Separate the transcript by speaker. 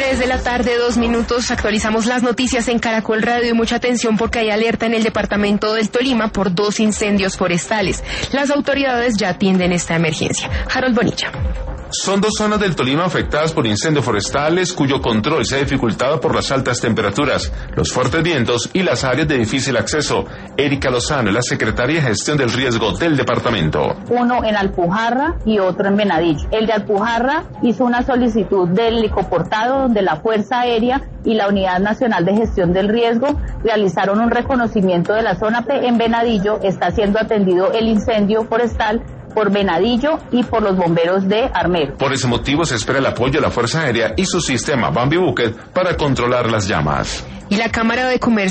Speaker 1: 3 de la tarde, 2 minutos, actualizamos las noticias en Caracol Radio y mucha atención porque hay alerta en el departamento del Tolima por 2 incendios forestales. Las autoridades ya atienden esta emergencia. Harold Bonilla.
Speaker 2: Son 2 zonas del Tolima afectadas por incendios forestales cuyo control se ha dificultado por las altas temperaturas, los fuertes vientos y las áreas de difícil acceso. Erika Lozano es la secretaria de Gestión del Riesgo del departamento.
Speaker 3: Uno en Alpujarra y otro en Venadillo. El de Alpujarra hizo una solicitud del helicoportado donde la Fuerza Aérea y la Unidad Nacional de Gestión del Riesgo realizaron un reconocimiento de la zona. En Venadillo está siendo atendido el incendio forestal por Venadillo y por los bomberos de Armero.
Speaker 2: Por ese motivo se espera el apoyo de la Fuerza Aérea y su sistema Bambi Bucket para controlar las llamas.
Speaker 1: Y la Cámara de Comercio